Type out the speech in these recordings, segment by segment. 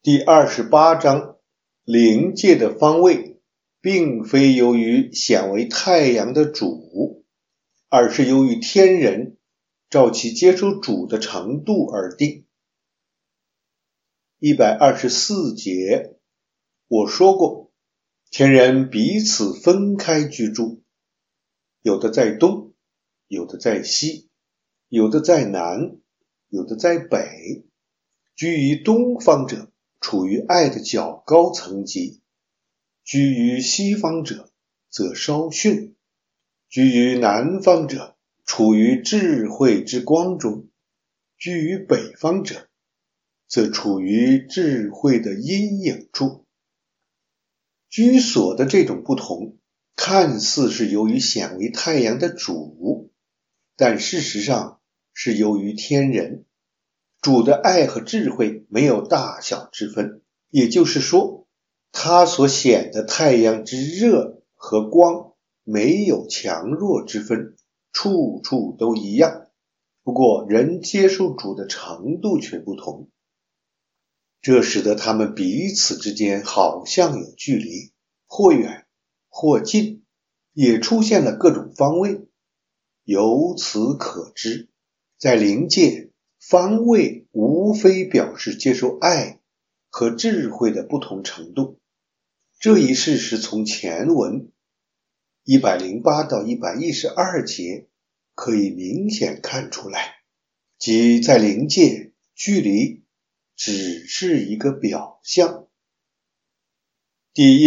第28章，灵界的方位并非由于显为太阳的主，而是由于天人照其接受主的程度而定。124节，我说过，天人彼此分开居住，有的在东，有的在西，有的在南，有的在北。居于东方者处于爱的较高层级，居于西方者则稍逊，居于南方者处于智慧之光中，居于北方者则处于智慧的阴影处。居所的这种不同，看似是由于显为太阳的主，但事实上是由于天人。主的爱和智慧没有大小之分，也就是说，他所显的太阳之热和光没有强弱之分，处处都一样。不过人接受主的程度却不同，这使得他们彼此之间好像有距离，或远或近，也出现了各种方位。由此可知，在灵界，方位无非表示接受爱和智慧的不同程度。这一事实从前文108到112节可以明显看出来，即在灵界，距离只是一个表象。第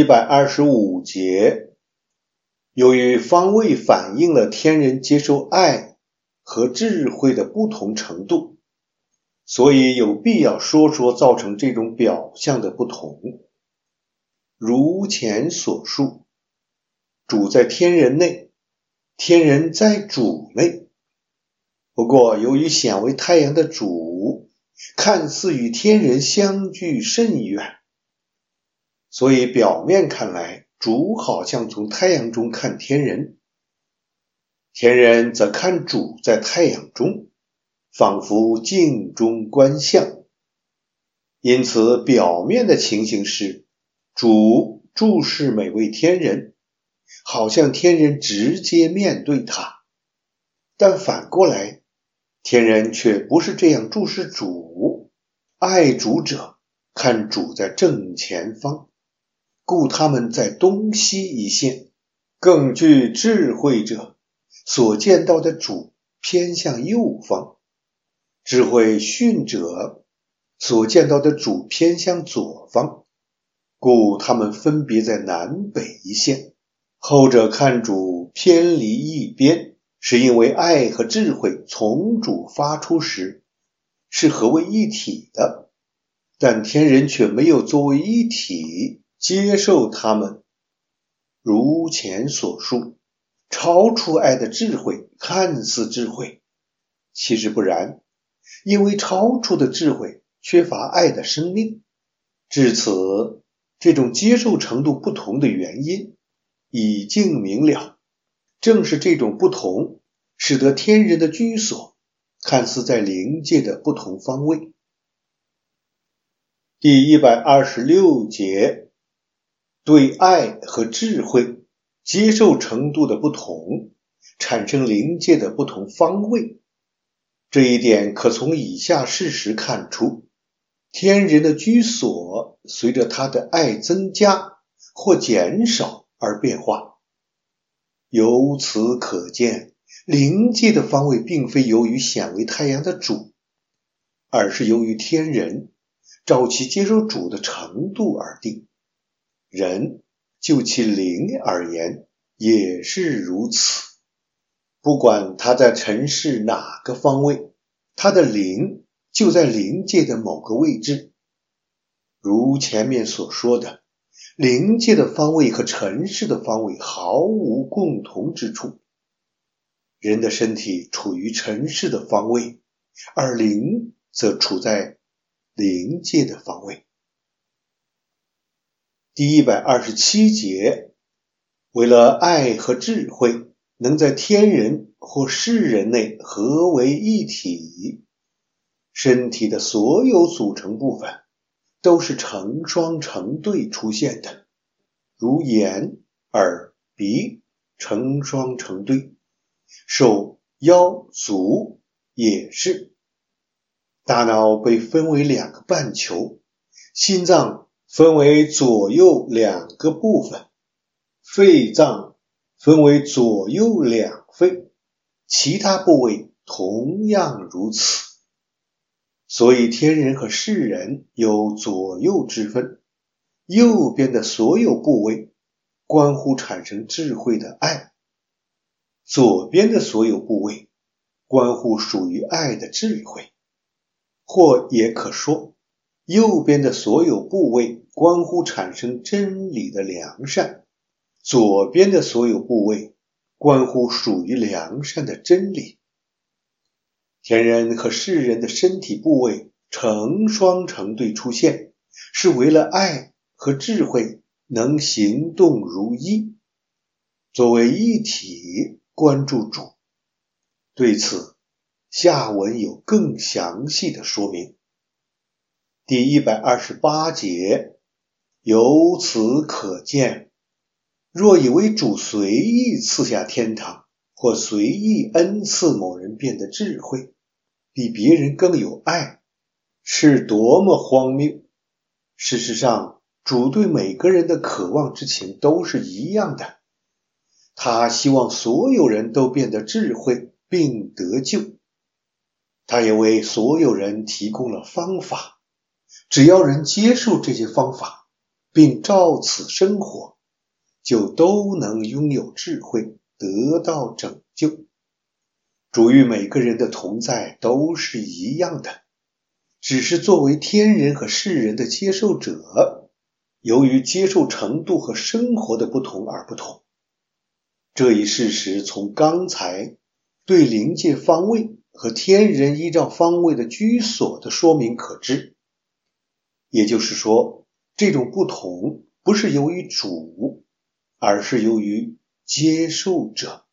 125节，由于方位反映了天人接受爱和智慧的不同程度，所以有必要说说造成这种表象的不同。如前所述，主在天人内，天人在主内。不过由于显为太阳的主看似与天人相距甚远，所以表面看来，主好像从太阳中看天人，天人则看主在太阳中，仿佛镜中观象。因此表面的情形是，主注视每位天人，好像天人直接面对他，但反过来，天人却不是这样注视主。爱主者看主在正前方，故他们在东西一线。更具智慧者所见到的主偏向右方，智慧逊者所见到的主偏向左方，故他们分别在南北一线。后者看主偏离一边，是因为爱和智慧从主发出时是合为一体的，但天人却没有作为一体接受他们。如前所述，超出爱的智慧看似智慧，其实不然，因为超出的智慧缺乏爱的生命。至此，这种接受程度不同的原因已经明了。正是这种不同，使得天人的居所看似在灵界的不同方位。第126节，对爱和智慧接受程度的不同，产生灵界的不同方位。这一点可从以下事实看出，天人的居所随着他的爱增加或减少而变化。由此可见，灵界的方位并非由于显为太阳的主，而是由于天人照其接受主的程度而定。人就其灵而言也是如此，不管他在尘世哪个方位，他的灵就在灵界的某个位置。如前面所说的，灵界的方位和尘世的方位毫无共同之处。人的身体处于尘世的方位，而灵则处在灵界的方位。第127节，为了爱和智慧能在天人或世人内合为一体，身体的所有组成部分都是成双成对出现的，如眼、耳、鼻成双成对，手、腰、足也是。大脑被分为2个半球，心脏分为左右2个部分，肺脏分为左右2肺，其他部位同样如此。所以天人和世人有左右之分，右边的所有部位关乎产生智慧的爱，左边的所有部位关乎属于爱的智慧。或也可说，右边的所有部位关乎产生真理的良善，左边的所有部位关乎属于良善的真理。天人和世人的身体部位成双成对出现，是为了爱和智慧能行动如一，作为一体关注主。对此，下文有更详细的说明。第128节，由此可见，若以为主随意赐下天堂，或随意恩赐某人变得智慧，比别人更有爱，是多么荒谬！事实上，主对每个人的渴望之情都是一样的，他希望所有人都变得智慧并得救。他也为所有人提供了方法，只要人接受这些方法，并照此生活，就都能拥有智慧，得到拯救。主与每个人的同在都是一样的，只是作为天人和世人的接受者，由于接受程度和生活的不同而不同。这一事实从刚才对灵界方位和天人依照方位的居所的说明可知。也就是说，这种不同不是由于主，而是由于接受者。